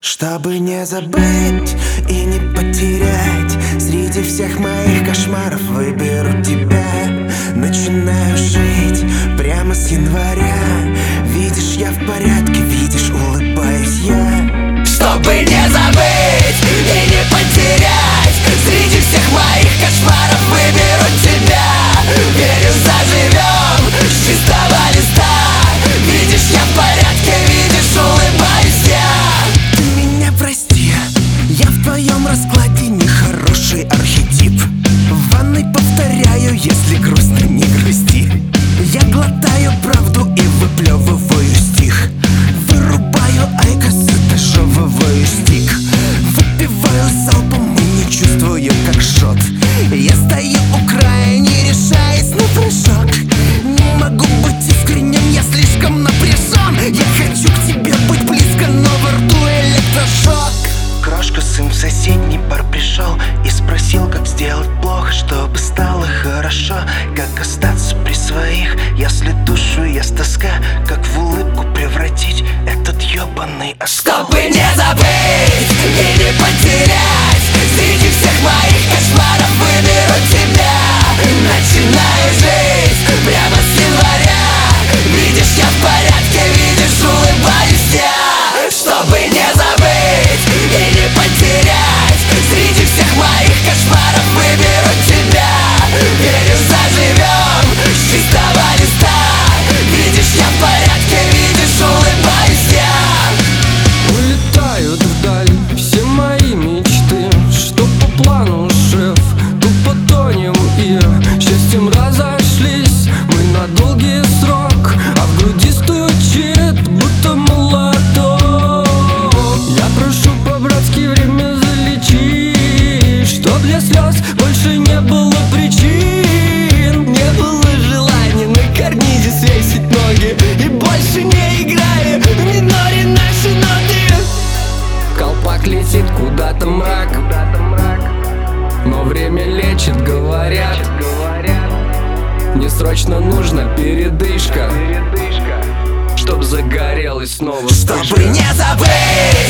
Чтобы не забыть и не потерять, среди всех моих кошмаров выберу тебя. Начинаю жить прямо с января. Видишь, я в порядке, видишь, улыбаюсь я. Чтобы не забыть и не потерять, среди всех моих кошмаров выберу тебя. Верю, заживем с чистого листа. Видишь, я в порядке, видишь, улыбаюсь я. Ты меня прости, я в твоем раскладе нехороший архетип. В ванной повторяю, если грустно, не грусти. Я глотаю правду и выплевываю стих. Вырубаю айкос и дожевываю стик. Выпиваю залпом и не чувствую, как жжет. Я стою у края, не решаясь на прыжок. Не могу быть искренним, я слишком напряжен. Я хочу к тебе быть близко, но во рту электрошок. Крошка сын в соседний бар пришел и спросил, как сделать плохо, чтобы стало хорошо. Как остаться при своих, если душу ест тоска. Как в улыбку превратить этот ебаный оскал. Чтобы не забыть и не потерять, среди всех моих кошмаров выберу тебя. Начинаю жить прямо с января. Видишь, я в порядке, видишь, улыбаюсь я. Чтобы не забыть и не потерять, среди всех моих кошмаров выберу тебя. Верю, заживем с чистого листа. Видишь, я в порядке, видишь, улыбаюсь я. Улетают вдаль все мои мечты. Что по плану, шеф, тупо тонем и счастьем разошлись мы на долгий срок, а в груди стучит, будто молоток. Я прошу по-братски время залечить, чтоб для слез больше не было причин. Не было желания на карнизе свесить ноги и больше не играя в миноре наши ноты. Колпак летит куда-то мрак, но время лечит, говорят. Мне срочно нужна передышка, чтоб загорелась снова Чтобы вспышка. не забыть